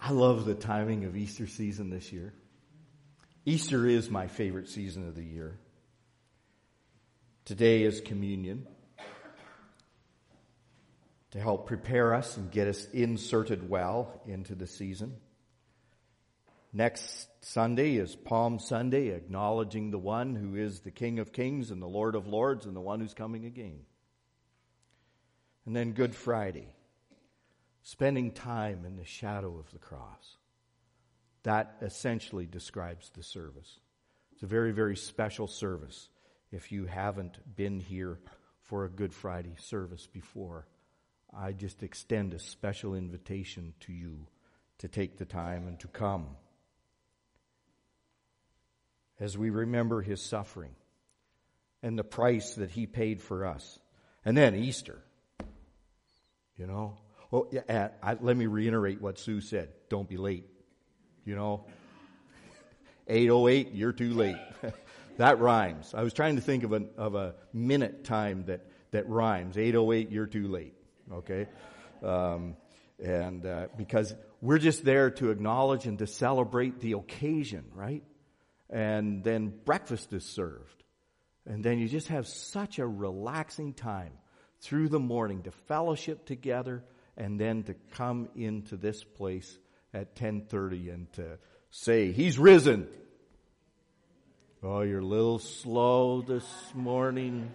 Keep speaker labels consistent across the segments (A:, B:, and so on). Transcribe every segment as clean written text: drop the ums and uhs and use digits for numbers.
A: I love the timing of Easter season this year. Easter is my favorite season of the year. Today is communion to help prepare us and get us inserted well into the season. Next Sunday is Palm Sunday, acknowledging the one who is the King of Kings and the Lord of Lords and the one who's coming again. And then Good Friday, spending time in the shadow of the cross. That essentially describes the service. It's a very, very special service if you haven't been here for a Good Friday service before. I just extend a special invitation to you to take the time and to come. As we remember his suffering and the price that he paid for us. And then Easter, you know. Oh, yeah, let me reiterate what Sue said. Don't be late. 8:08, you're too late. That rhymes. I was trying to think of a minute time that rhymes. 8:08, you're too late. Okay? Because we're just there to acknowledge and to celebrate the occasion, right? And then breakfast is served. And then you just have such a relaxing time through the morning to fellowship together and then to come into this place at 10:30 and to say, He's risen. Oh, you're a little slow this morning.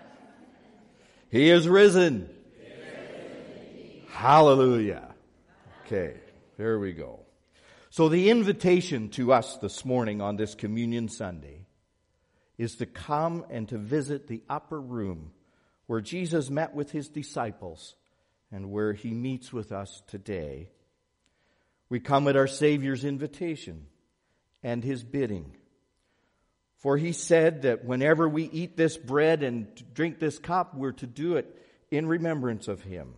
A: He is risen. Hallelujah. Okay, there we go. So the invitation to us this morning on this Communion Sunday is to come and to visit the upper room where Jesus met with his disciples and where he meets with us today. We come at our Savior's invitation and his bidding. For he said that whenever we eat this bread and drink this cup, we're to do it in remembrance of him.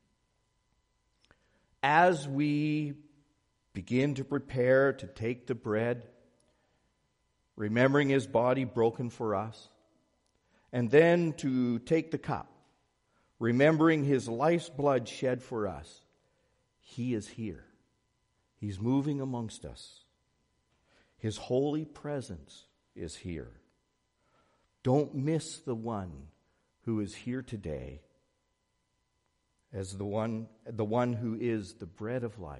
A: As we begin to prepare to take the bread, remembering his body broken for us, and then to take the cup, remembering his life's blood shed for us, he is here. He's moving amongst us. His holy presence is here. Don't miss the one who is here today as the one who is the bread of life.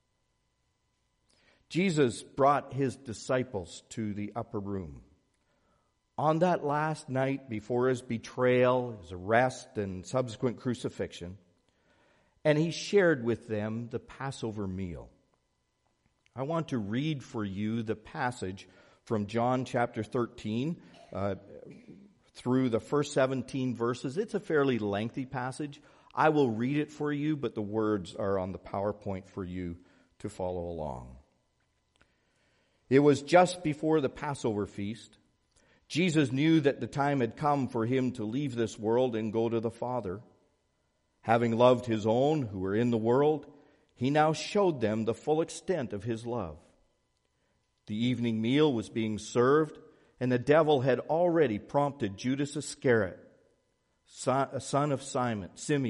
A: Jesus brought his disciples to the upper room. On that last night before his betrayal, his arrest, and subsequent crucifixion, and he shared with them the Passover meal. I want to read for you the passage from John chapter 13 through the first 17 verses. It's a fairly lengthy passage. I will read it for you, but the words are on the PowerPoint for you to follow along. It was just before the Passover feast. Jesus knew that the time had come for him to leave this world and go to the Father. Having loved his own who were in the world, he now showed them the full extent of his love. The evening meal was being served, and the devil had already prompted Judas Iscariot, son of Simon,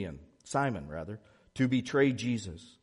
A: to betray Jesus.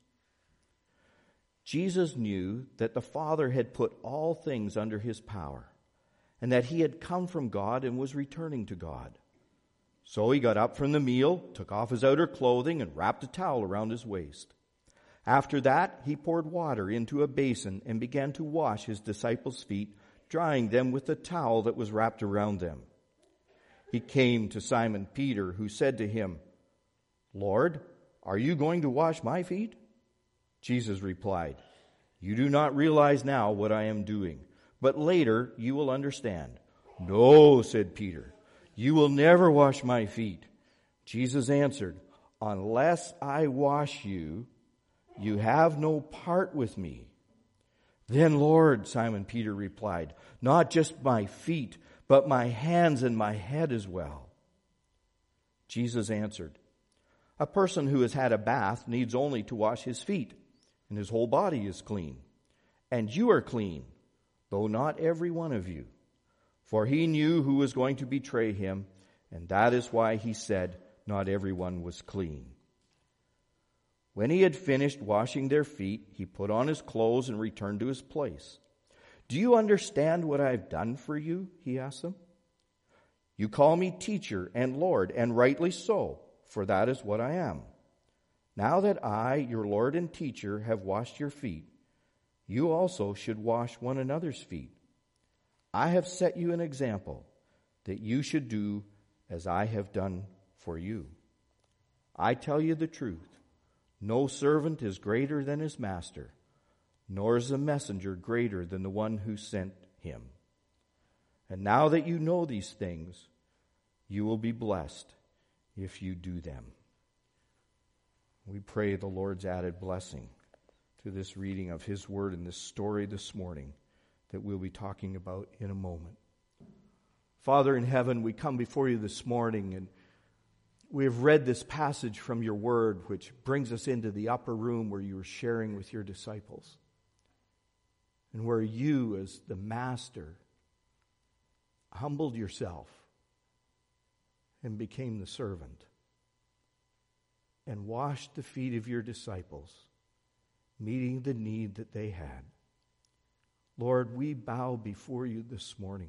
A: Jesus knew that the Father had put all things under his power, and that he had come from God and was returning to God. So he got up from the meal, took off his outer clothing, and wrapped a towel around his waist. After that, he poured water into a basin and began to wash his disciples' feet, drying them with the towel that was wrapped around them. He came to Simon Peter, who said to him, Lord, are you going to wash my feet? Jesus replied, You do not realize now what I am doing, but later you will understand. No, said Peter, you will never wash my feet. Jesus answered, Unless I wash you, you have no part with me. Then, Lord, Simon Peter replied, Not just my feet, but my hands and my head as well. Jesus answered, A person who has had a bath needs only to wash his feet, and his whole body is clean. And you are clean, though not every one of you. For he knew who was going to betray him, and that is why he said, Not everyone was clean. When he had finished washing their feet, he put on his clothes and returned to his place. Do you understand what I have done for you? He asked them. You call me teacher and Lord, and rightly so, for that is what I am. Now that I, your Lord and teacher, have washed your feet, you also should wash one another's feet. I have set you an example that you should do as I have done for you. I tell you the truth. No servant is greater than his master, nor is a messenger greater than the one who sent him. And now that you know these things, you will be blessed if you do them. We pray the Lord's added blessing to this reading of his word and this story this morning that we'll be talking about in a moment. Father in heaven, we come before you this morning, and we have read this passage from your word, which brings us into the upper room where you were sharing with your disciples, and where you, as the master, humbled yourself and became the servant and washed the feet of your disciples, meeting the need that they had. Lord, we bow before you this morning.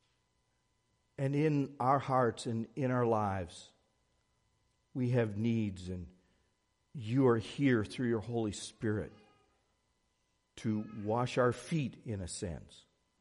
A: And in our hearts and in our lives, we have needs, and you are here through your Holy Spirit to wash our feet, in a sense,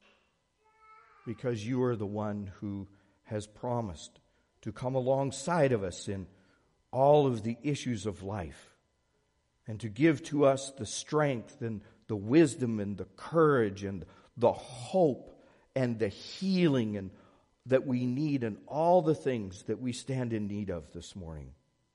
A: because you are the one who has promised to come alongside of us in all of the issues of life and to give to us the strength and the wisdom and the courage and the hope and the healing and that we need, and all the things that we stand in need of this morning.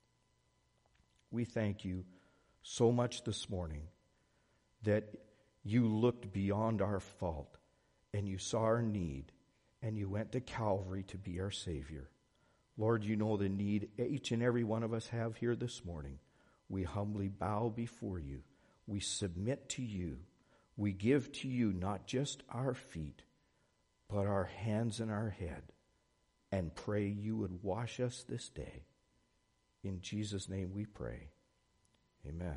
A: We thank you so much this morning that you looked beyond our fault and you saw our need and you went to Calvary to be our Savior. Lord, you know the need each and every one of us have here this morning. We humbly bow before you. We submit to you. We give to you not just our feet, but our hands and our head, and pray you would wash us this day. In Jesus' name we pray. Amen.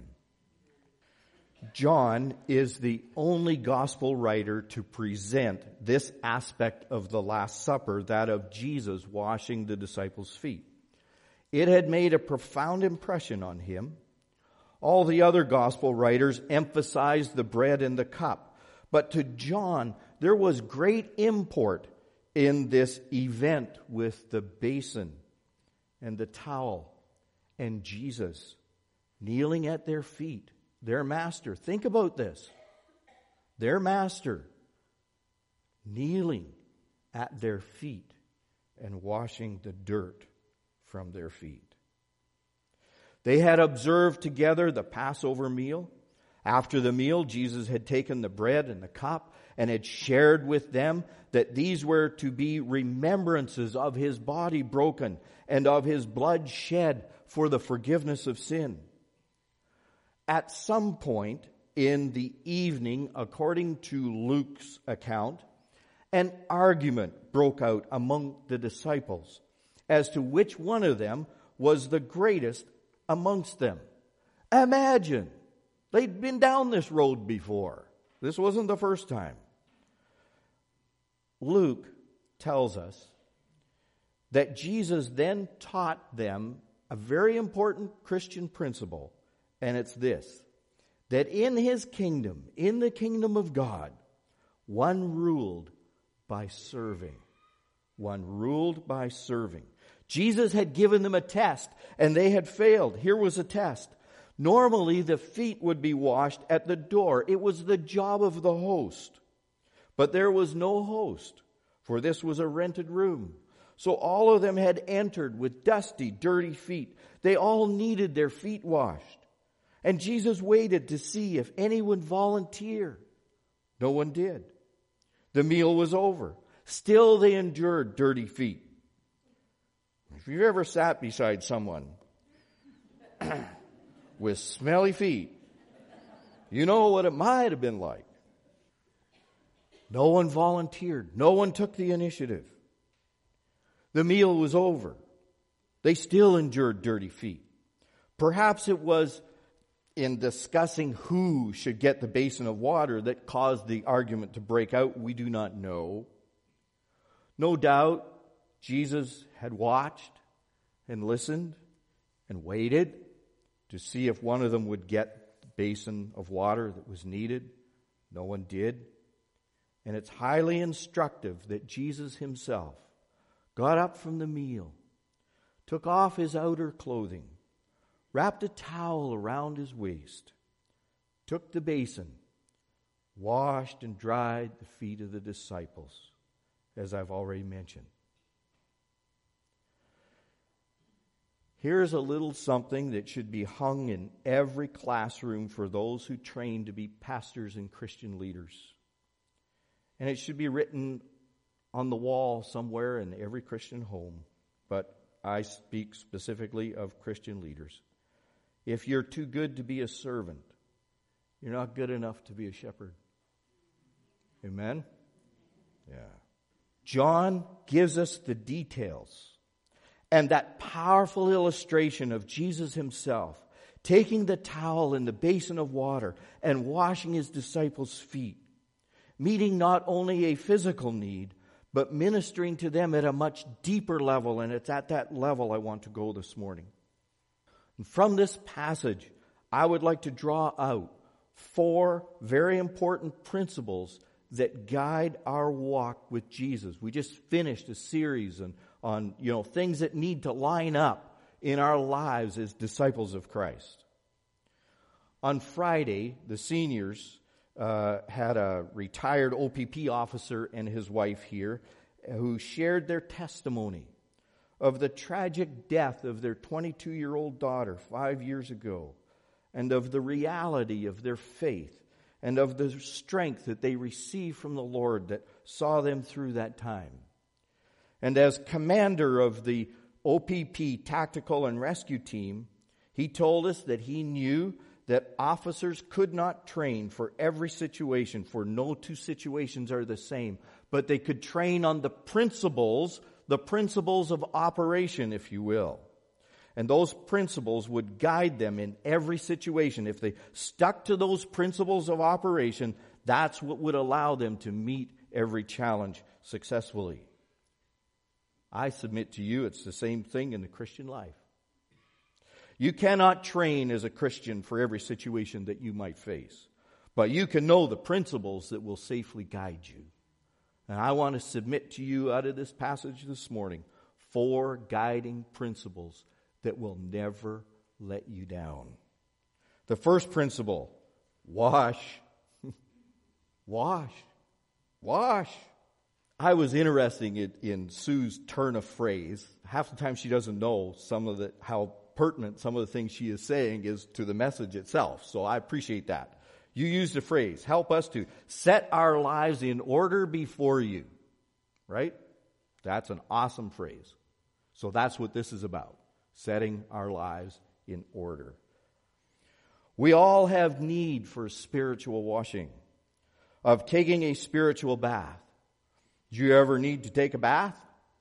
A: John is the only gospel writer to present this aspect of the Last Supper, that of Jesus washing the disciples' feet. It had made a profound impression on him. All the other gospel writers emphasized the bread and the cup. But to John, there was great import in this event with the basin and the towel and Jesus kneeling at their feet. Their master, think about this. Their master kneeling at their feet and washing the dirt from their feet. They had observed together the Passover meal. After the meal, Jesus had taken the bread and the cup and had shared with them that these were to be remembrances of his body broken and of his blood shed for the forgiveness of sin. At some point in the evening, according to Luke's account, an argument broke out among the disciples as to which one of them was the greatest amongst them. Imagine, they'd been down this road before. This wasn't the first time. Luke tells us that Jesus then taught them a very important Christian principle, and it's this: that in his kingdom, in the kingdom of God, one ruled by serving. One ruled by serving. Jesus had given them a test, and they had failed. Here was a test. Normally, the feet would be washed at the door. It was the job of the host. But there was no host, for this was a rented room. So all of them had entered with dusty, dirty feet. They all needed their feet washed. And Jesus waited to see if anyone volunteered. No one did. The meal was over. Still they endured dirty feet. If you've ever sat beside someone with smelly feet, you know what it might have been like. No one volunteered. No one took the initiative. The meal was over. They still endured dirty feet. Perhaps it was in discussing who should get the basin of water that caused the argument to break out, we do not know. No doubt, Jesus had watched and listened and waited to see if one of them would get the basin of water that was needed. No one did. And it's highly instructive that Jesus himself got up from the meal, took off his outer clothing, wrapped a towel around his waist, took the basin, washed and dried the feet of the disciples, as I've already mentioned. Here's a little something that should be hung in every classroom for those who train to be pastors and Christian leaders. And it should be written on the wall somewhere in every Christian home. But I speak specifically of Christian leaders. If you're too good to be a servant, you're not good enough to be a shepherd. Amen? Yeah. John gives us the details. And that powerful illustration of Jesus himself taking the towel and the basin of water and washing his disciples' feet, meeting not only a physical need, but ministering to them at a much deeper level. And it's at that level I want to go this morning. And from this passage, I would like to draw out 4 very important principles that guide our walk with Jesus. We just finished a series on things that need to line up in our lives as disciples of Christ. On Friday, the seniors had a retired OPP officer and his wife here who shared their testimony of the tragic death of their 22-year-old daughter 5 years ago, and of the reality of their faith and of the strength that they received from the Lord that saw them through that time. And as commander of the OPP Tactical and Rescue Team, he told us that he knew that officers could not train for every situation, for no two situations are the same, but they could train on the principles of operation, if you will. And those principles would guide them in every situation. If they stuck to those principles of operation, that's what would allow them to meet every challenge successfully. I submit to you, it's the same thing in the Christian life. You cannot train as a Christian for every situation that you might face, but you can know the principles that will safely guide you. And I want to submit to you out of this passage this morning 4 guiding principles that will never let you down. The first principle, wash. Wash. Wash. I was interested in Sue's turn of phrase. Half the time she doesn't know how pertinent some of the things she is saying is to the message itself. So I appreciate that. You used the phrase, help us to set our lives in order before you. Right? That's an awesome phrase. So that's what this is about. Setting our lives in order. We all have need for spiritual washing, of taking a spiritual bath. Do you ever need to take a bath?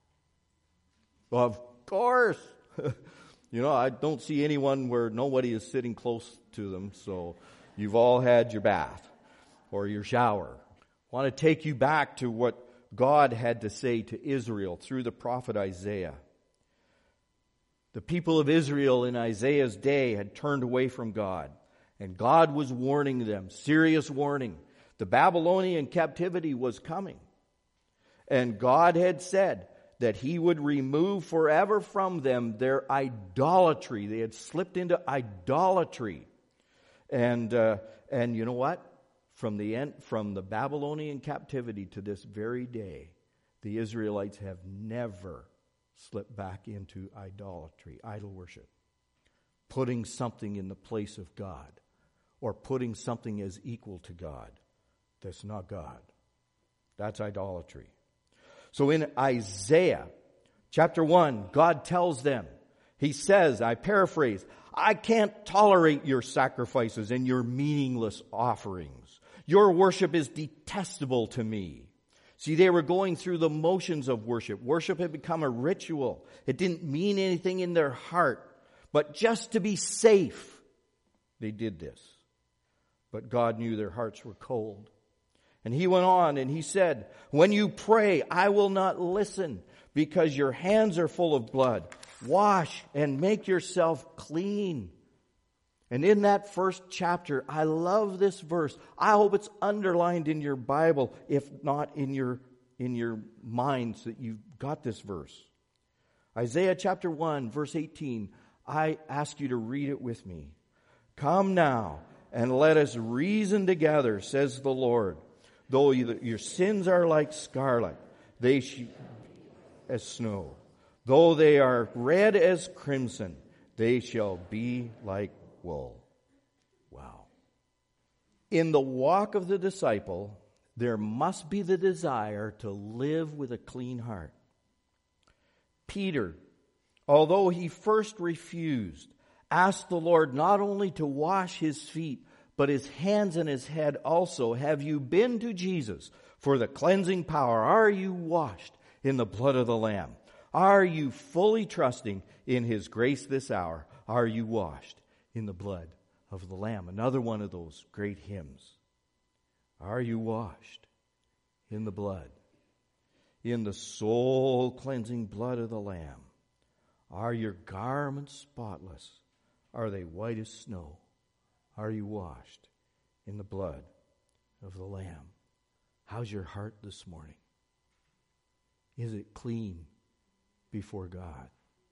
A: Of course. I don't see anyone where nobody is sitting close to them, so you've all had your bath or your shower. I want to take you back to what God had to say to Israel through the prophet Isaiah. The people of Israel in Isaiah's day had turned away from God, and God was warning them, serious warning. The Babylonian captivity was coming, and God had said that he would remove forever from them their idolatry. They had slipped into idolatry. And you know what? From the Babylonian captivity to this very day, the Israelites have never slipped back into idolatry, idol worship. Putting something in the place of God, or putting something as equal to God. That's not God. That's idolatry. So in Isaiah chapter 1, God tells them, he says, I paraphrase, I can't tolerate your sacrifices and your meaningless offerings. Your worship is detestable to me. See, they were going through the motions of worship. Worship had become a ritual. It didn't mean anything in their heart. But just to be safe, they did this. But God knew their hearts were cold. And he went on and he said, when you pray, I will not listen because your hands are full of blood. Wash and make yourself clean. And in that first chapter, I love this verse. I hope it's underlined in your Bible, if not in your minds, that you've got this verse. Isaiah chapter 1, verse 18. I ask you to read it with me. Come now and let us reason together, says the Lord. Though your sins are like scarlet, they shall as snow. Though they are red as crimson, they shall be like wool. Wow. In the walk of the disciple, there must be the desire to live with a clean heart. Peter, although he first refused, asked the Lord not only to wash his feet, but his hands and his head also. Have you been to Jesus for the cleansing power? Are you washed in the blood of the Lamb? Are you fully trusting in his grace this hour? Are you washed in the blood of the Lamb? Another one of those great hymns. Are you washed in the blood? In the soul-cleansing blood of the Lamb. Are your garments spotless? Are they white as snow? Are you washed in the blood of the Lamb? How's your heart this morning? Is it clean before God?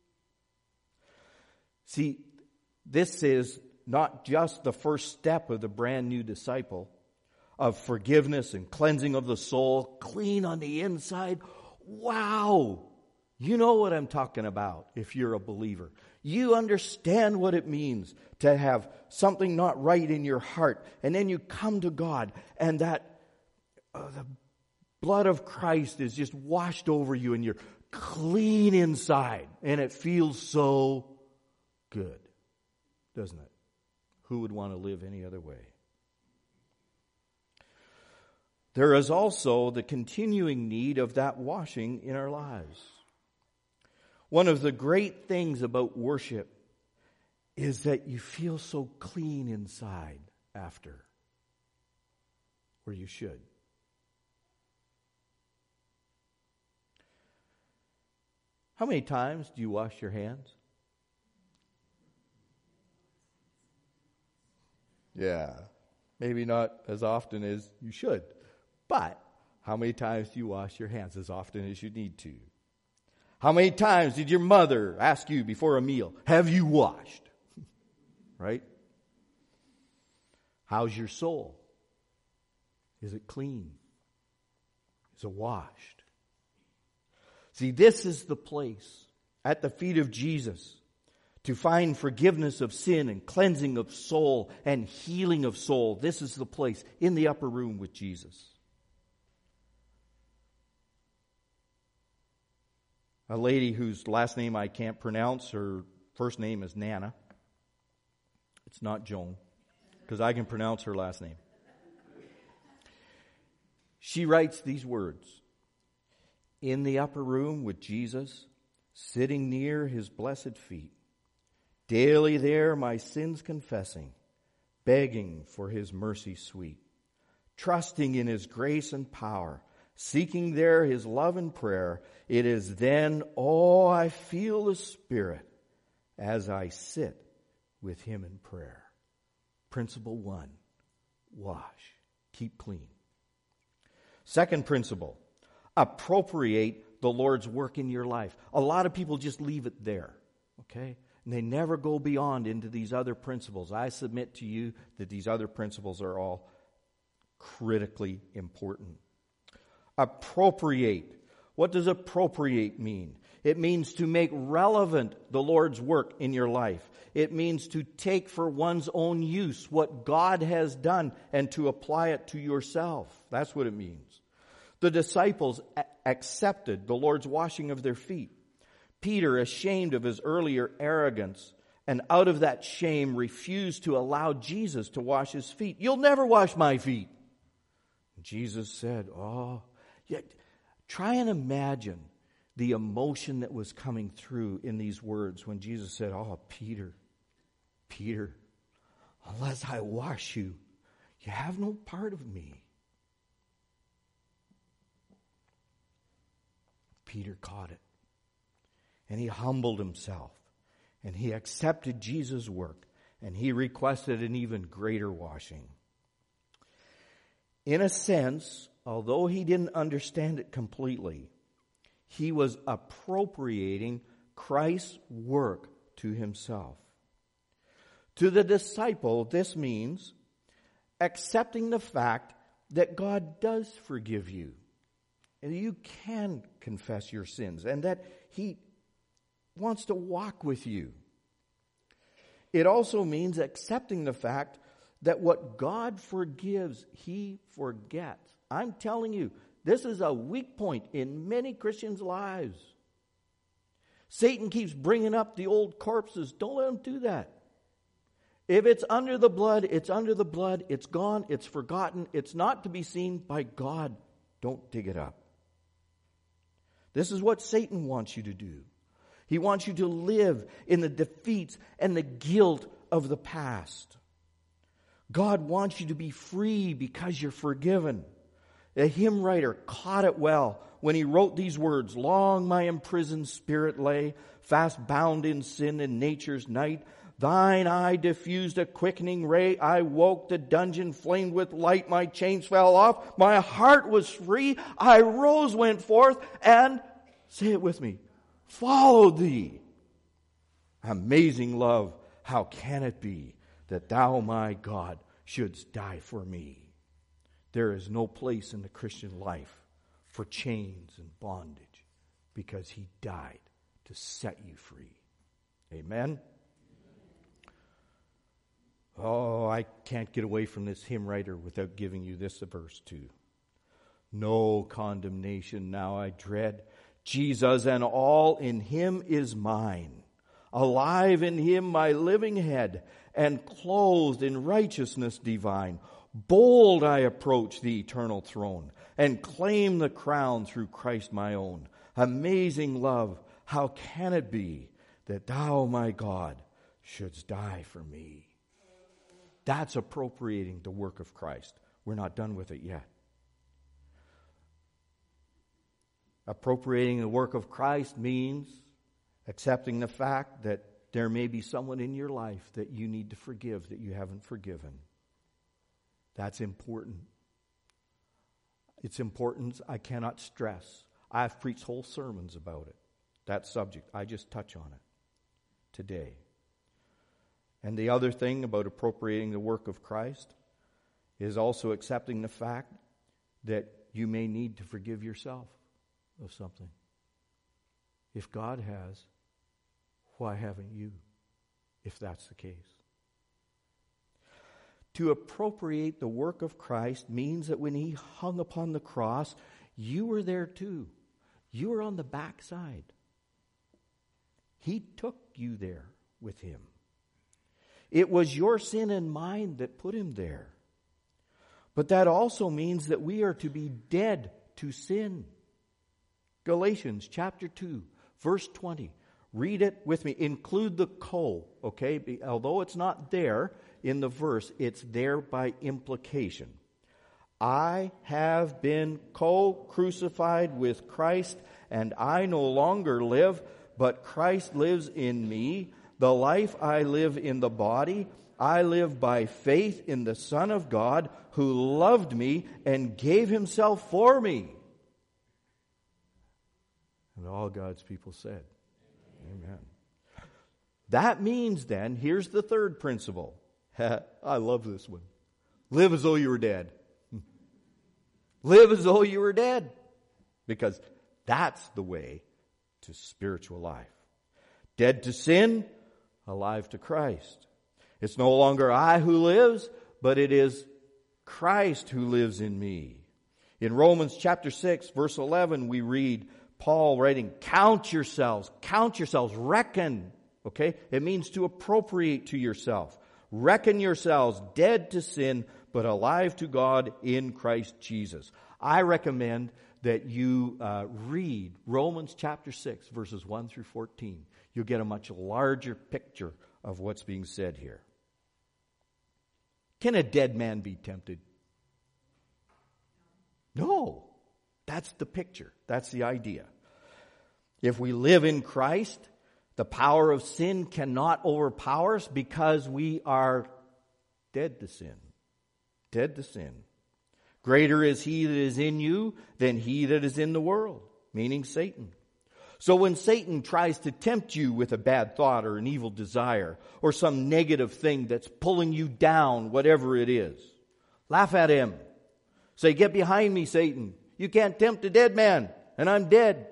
A: See, this is not just the first step of the brand new disciple of forgiveness and cleansing of the soul, clean on the inside. Wow! You know what I'm talking about if you're a believer. You understand what it means to have something not right in your heart. And then you come to God and that the blood of Christ is just washed over you and you're clean inside. And it feels so good, doesn't it? Who would want to live any other way? There is also the continuing need of that washing in our lives. One of the great things about worship is that you feel so clean inside after, or you should. How many times do you wash your hands? Yeah, maybe not as often as you should. But how many times do you wash your hands? As often as you need to. How many times did your mother ask you before a meal, have you washed? Right? How's your soul? Is it clean? Is it washed? See, this is the place at the feet of Jesus to find forgiveness of sin and cleansing of soul and healing of soul. This is the place in the upper room with Jesus. A lady whose last name I can't pronounce, her first name is Nana. It's not Joan, because I can pronounce her last name. She writes these words. In the upper room with Jesus, sitting near his blessed feet, daily there my sins confessing, begging for his mercy sweet, trusting in his grace and power, seeking there his love and prayer. It is then, oh, I feel the Spirit as I sit with him in prayer. Principle 1, wash, keep clean. Second principle, appropriate the Lord's work in your life. A lot of people just leave it there, okay? And they never go beyond into these other principles. I submit to you that these other principles are all critically important. Appropriate. What does appropriate mean? It means to make relevant the Lord's work in your life. It means to take for one's own use what God has done and to apply it to yourself. That's what it means. The disciples accepted the Lord's washing of their feet. Peter, ashamed of his earlier arrogance, and out of that shame refused to allow Jesus to wash his feet. You'll never wash my feet. Jesus said, try and imagine the emotion that was coming through in these words when Jesus said, Peter, unless I wash you, you have no part of me. Peter caught it. And he humbled himself. And he accepted Jesus' work. And he requested an even greater washing. In a sense, although he didn't understand it completely, he was appropriating Christ's work to himself. To the disciple, this means accepting the fact that God does forgive you. And you can confess your sins. And that he wants to walk with you. It also means accepting the fact that what God forgives, he forgets. I'm telling you, this is a weak point in many Christians' lives. Satan keeps bringing up the old corpses. Don't let him do that. If it's under the blood, it's under the blood. It's gone. It's forgotten. It's not to be seen by God. Don't dig it up. This is what Satan wants you to do. He wants you to live in the defeats and the guilt of the past. God wants you to be free because you're forgiven. A hymn writer caught it well when he wrote these words, "Long my imprisoned spirit lay, fast bound in sin in nature's night. Thine eye diffused a quickening ray. I woke, the dungeon flamed with light. My chains fell off. My heart was free. I rose, went forth, and," say it with me, "followed thee. Amazing love, how can it be that thou, my God, shouldst die for me?" There is no place in the Christian life for chains and bondage because he died to set you free. Amen? Oh, I can't get away from this hymn writer without giving you this verse too. "No condemnation now I dread. Jesus and all in him is mine. Alive in him my living head, and clothed in righteousness divine. Bold I approach the eternal throne, and claim the crown through Christ my own. Amazing love, how can it be that thou, my God, shouldst die for me?" That's appropriating the work of Christ. We're not done with it yet. Appropriating the work of Christ means accepting the fact that there may be someone in your life that you need to forgive that you haven't forgiven. That's important. Its importance I cannot stress. I've preached whole sermons about it. That subject, I just touch on it today. And the other thing about appropriating the work of Christ is also accepting the fact that you may need to forgive yourself of something. If God has, why haven't you, if that's the case? To appropriate the work of Christ means that when he hung upon the cross, you were there too. You were on the backside. He took you there with him. It was your sin and mine that put him there. But that also means that we are to be dead to sin. Galatians chapter 2, verse 20. Read it with me. Include the co, okay? Although it's not there in the verse, it's there by implication. "I have been co-crucified with Christ, and I no longer live, but Christ lives in me. The life I live in the body, I live by faith in the Son of God, who loved me and gave himself for me." And all God's people said, Amen. That means then, here's the third principle. I love this one. Live as though you were dead. Live as though you were dead. Because that's the way to spiritual life. Dead to sin, alive to Christ. It's no longer I who lives, but it is Christ who lives in me. In Romans chapter 6, verse 11, we read Paul writing, count yourselves, reckon. Okay? It means to appropriate to yourself. Reckon yourselves dead to sin, but alive to God in Christ Jesus. I recommend that you read Romans chapter 6, verses 1 through 14. You'll get a much larger picture of what's being said here. Can a dead man be tempted? No. That's the picture. That's the idea. If we live in Christ, the power of sin cannot overpower us because we are dead to sin. Dead to sin. Greater is he that is in you than he that is in the world, meaning Satan. So when Satan tries to tempt you with a bad thought or an evil desire or some negative thing that's pulling you down, whatever it is, laugh at him. Say, get behind me, Satan. You can't tempt a dead man, and I'm dead.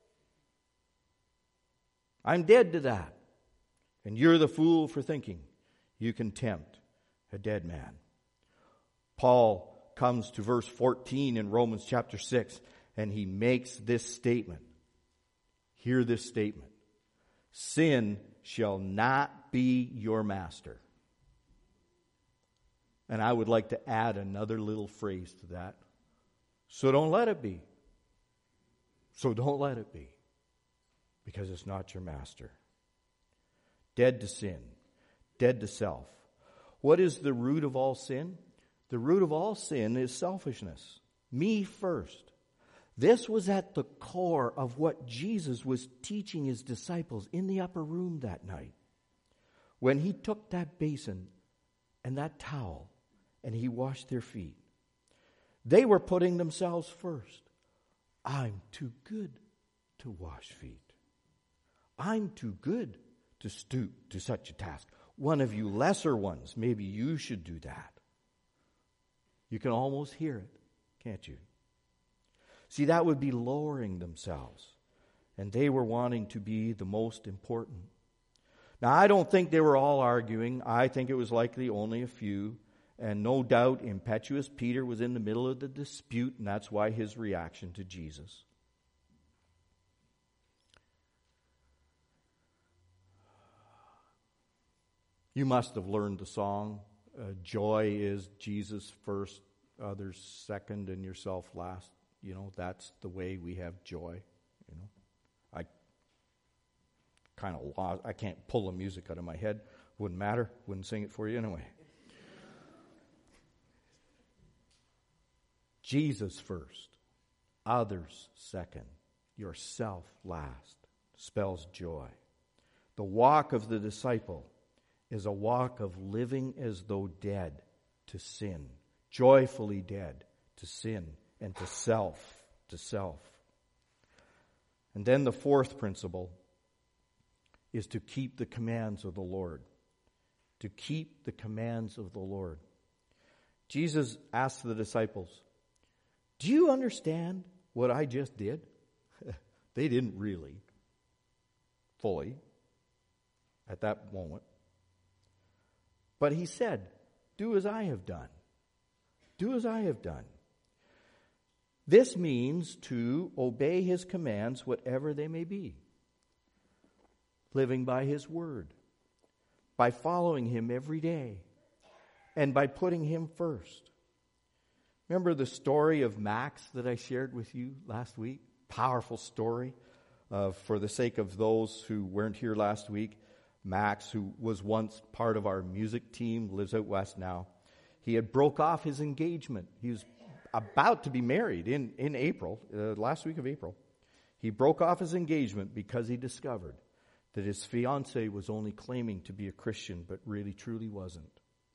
A: I'm dead to that. And you're the fool for thinking you can tempt a dead man. Paul comes to verse 14 in Romans chapter 6, and he makes this statement. Hear this statement. Sin shall not be your master. And I would like to add another little phrase to that. So don't let it be. So don't let it be. Because it's not your master. Dead to sin. Dead to self. What is the root of all sin? The root of all sin is selfishness. Me first. This was at the core of what Jesus was teaching his disciples in the upper room that night. When he took that basin and that towel and he washed their feet. They were putting themselves first. I'm too good to wash feet. I'm too good to stoop to such a task. One of you lesser ones, maybe you should do that. You can almost hear it, can't you? See, that would be lowering themselves. And they were wanting to be the most important. Now, I don't think they were all arguing. I think it was likely only a few. And no doubt, impetuous Peter was in the middle of the dispute, and that's why his reaction to Jesus. You must have learned the song, joy is Jesus first, others second, and yourself last. You know, that's the way we have joy. You know, I kind of lost. I can't pull the music out of my head. Wouldn't matter. Wouldn't sing it for you anyway. Jesus first, others second, yourself last, spells joy. The walk of the disciple is a walk of living as though dead to sin, joyfully dead to sin and to self. And then the fourth principle is to keep the commands of the Lord. To keep the commands of the Lord. Jesus asked the disciples, do you understand what I just did? They didn't really, fully, at that moment. But he said, do as I have done. Do as I have done. This means to obey his commands, whatever they may be. Living by his word. By following him every day. And by putting him first. Remember the story of Max that I shared with you last week? Powerful story. For the sake of those who weren't here last week, Max, who was once part of our music team, lives out west now. He had broke off his engagement. He was about to be married in April, last week of April. He broke off his engagement because he discovered that his fiancée was only claiming to be a Christian, but really truly wasn't.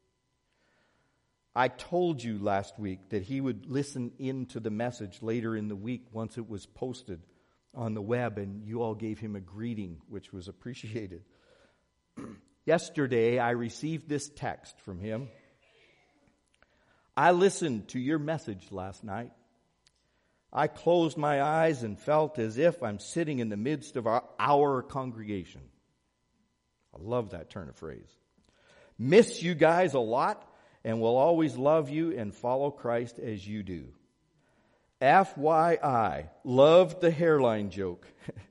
A: I told you last week that he would listen into the message later in the week once it was posted on the web, and you all gave him a greeting, which was appreciated. Yesterday, I received this text from him. I listened to your message last night. I closed my eyes and felt as if I'm sitting in the midst of our congregation. I love that turn of phrase. Miss you guys a lot and will always love you and follow Christ as you do. FYI, loved the hairline joke.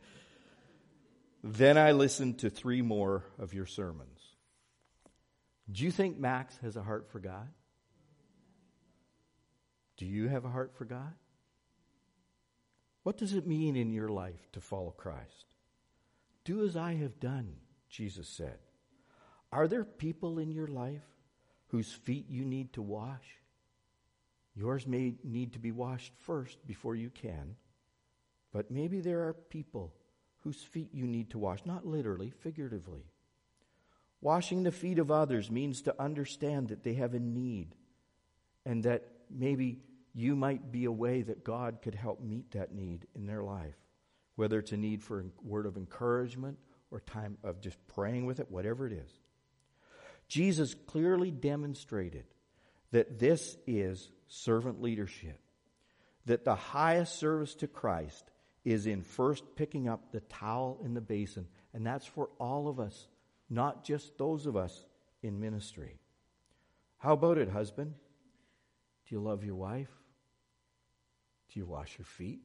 A: Then I listened to 3 more of your sermons. Do you think Max has a heart for God? Do you have a heart for God? What does it mean in your life to follow Christ? Do as I have done, Jesus said. Are there people in your life whose feet you need to wash. Yours may need to be washed first before you can. But maybe there are people whose feet you need to wash, not literally, figuratively. Washing the feet of others means to understand that they have a need and that maybe you might be a way that God could help meet that need in their life, whether it's a need for a word of encouragement or time of just praying with it, whatever it is. Jesus clearly demonstrated that this is servant leadership, that the highest service to Christ is in first picking up the towel in the basin, and that's for all of us, not just those of us in ministry. How about it, husband? Do you love your wife? Do you wash your feet?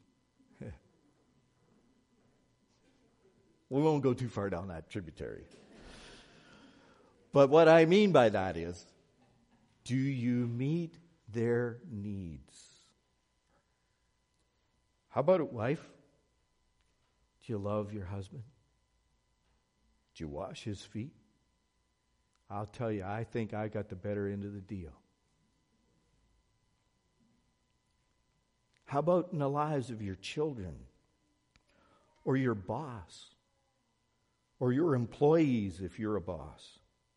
A: We won't go too far down that tributary. But what I mean by that is, do you meet their needs? How about it, wife? Do you love your husband? Do you wash his feet? I'll tell you, I think I got the better end of the deal. How about in the lives of your children, or your boss, or your employees if you're a boss?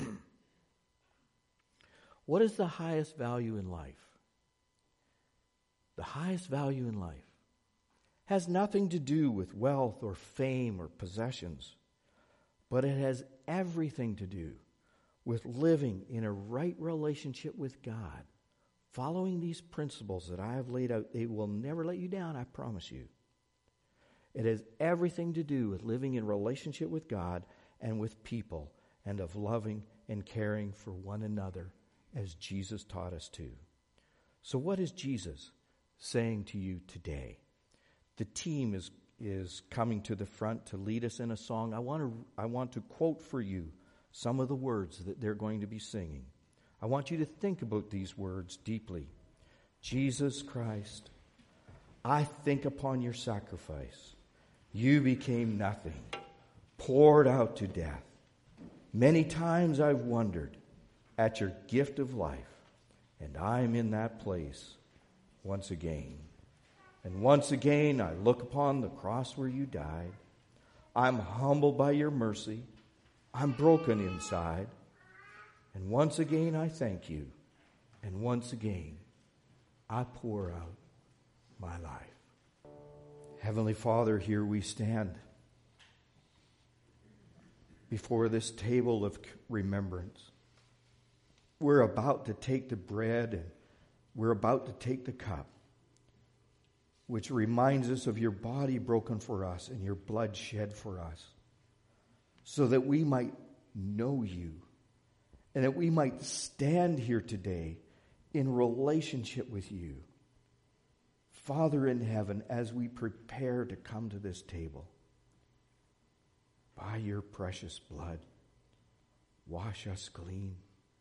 A: What is the highest value in life? The highest value in life has nothing to do with wealth or fame or possessions, but it has everything to do with living in a right relationship with God. Following these principles that I have laid out, they will never let you down, I promise you. It has everything to do with living in relationship with God and with people, and of loving and caring for one another as Jesus taught us to. So what is Jesus saying to you today? The team is coming to the front to lead us in a song. I want to quote for you some of the words that they're going to be singing. I want you to think about these words deeply. Jesus Christ, I think upon your sacrifice. You became nothing, poured out to death. Many times I've wondered at your gift of life, and I'm in that place once again. And once again I look upon the cross where you died. I'm humbled by your mercy. I'm broken inside. And once again I thank you. And once again I pour out my life. Heavenly Father, here we stand before this table of remembrance. We're about to take the bread and we're about to take the cup, which reminds us of your body broken for us and your blood shed for us, so that we might know you and that we might stand here today in relationship with you. Father in heaven, as we prepare to come to this table, by your precious blood, wash us clean.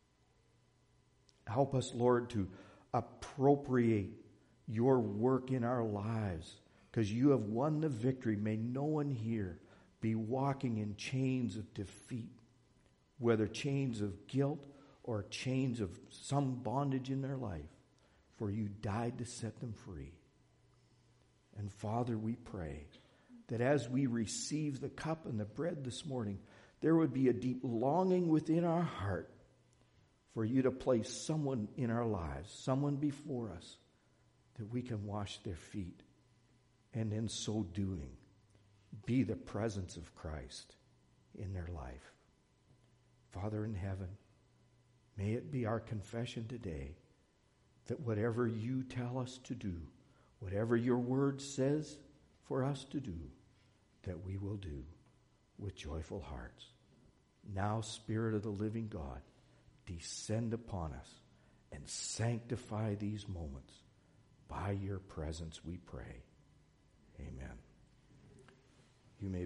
A: Help us, Lord, to appropriate your work in our lives, because you have won the victory. May no one here be walking in chains of defeat, whether chains of guilt or chains of some bondage in their life, for you died to set them free. And Father, we pray that as we receive the cup and the bread this morning, there would be a deep longing within our heart for you to place someone in our lives, someone before us, that we can wash their feet, and in so doing, be the presence of Christ in their life. Father in heaven, may it be our confession today that whatever you tell us to do, whatever your word says for us to do, that we will do with joyful hearts. Now, Spirit of the living God, descend upon us and sanctify these moments. By your presence we pray. Amen. You may